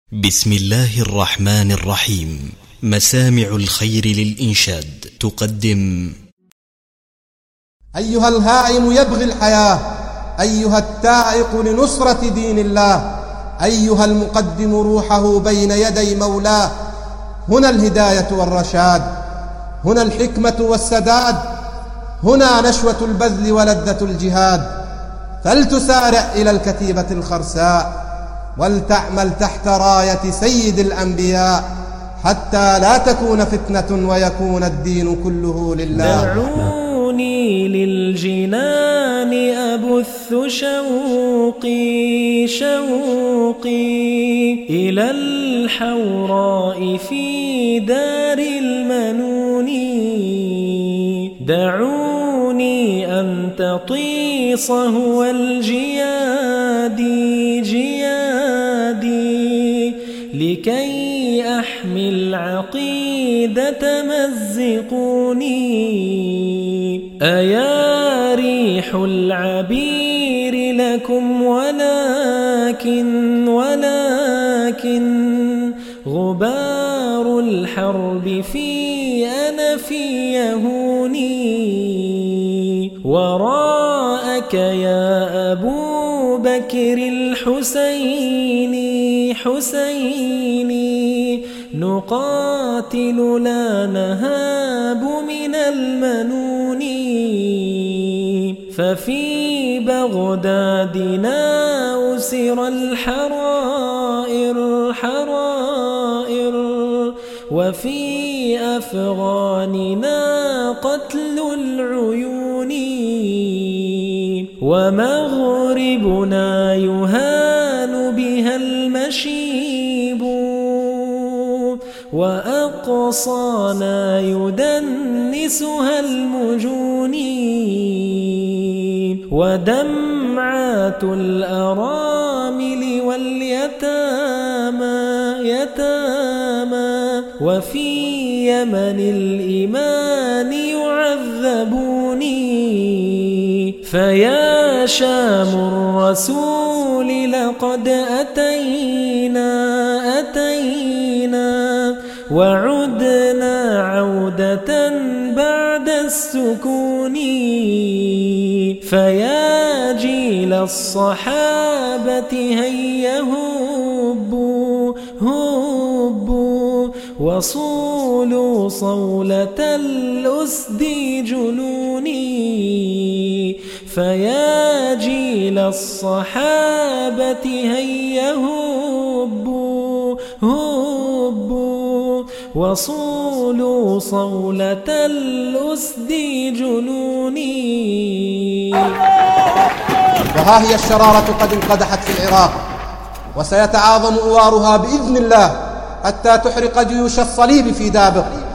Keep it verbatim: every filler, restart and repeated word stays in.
بسم الله الرحمن الرحيم. مسامع الخير للإنشاد تقدم: أيها الهائم يبغي الحياة، أيها التائق لنصرة دين الله، أيها المقدم روحه بين يدي مولاه، هنا الهداية والرشاد، هنا الحكمة والسداد، هنا نشوة البذل ولذة الجهاد. فلتسارع إلى الكتيبة الخرساء، ولتعمل تحت راية سيد الأنبياء، حتى لا تكون فتنة ويكون الدين كله لله. دعوني للجنان أبث شوقي شوقي إلى الحوراء في دار المنون. دعوني أن تطيص هو الجيادي جيادي لكي أحمي العقيدة مزقوني. أيا ريح العبير لكم ولكن ولكن غبار الحرب في أنف يهوني. وراءك يا أبو بكر الحسيني حسيني نقاتل لا نهاب من المنون. ففي بغدادنا أسر الحرائر حرائر، وفي أفغاننا قتل العيون. ومغربنا يهان بها المشيب، وأقصانا يدنسها المجون. ودمعات الأرامل واليتامى يتامى وفي يمن الإيمان يعذبون. فيا شام الرسول لقد أتينا أتينا وعدنا عودة بعد السكون. فيا جيل الصحابة هيا هبوا هبوا وصولوا صولة الأسد جنوني. فيا جيل الصحابة هيا هبوا هبوا وصولوا صولة الأسد جنوني. وها هي الشرارة قد انقدحت في العراق، وسيتعاظم أوارها بإذن الله حتى تحرق جيوش الصليب في دابق.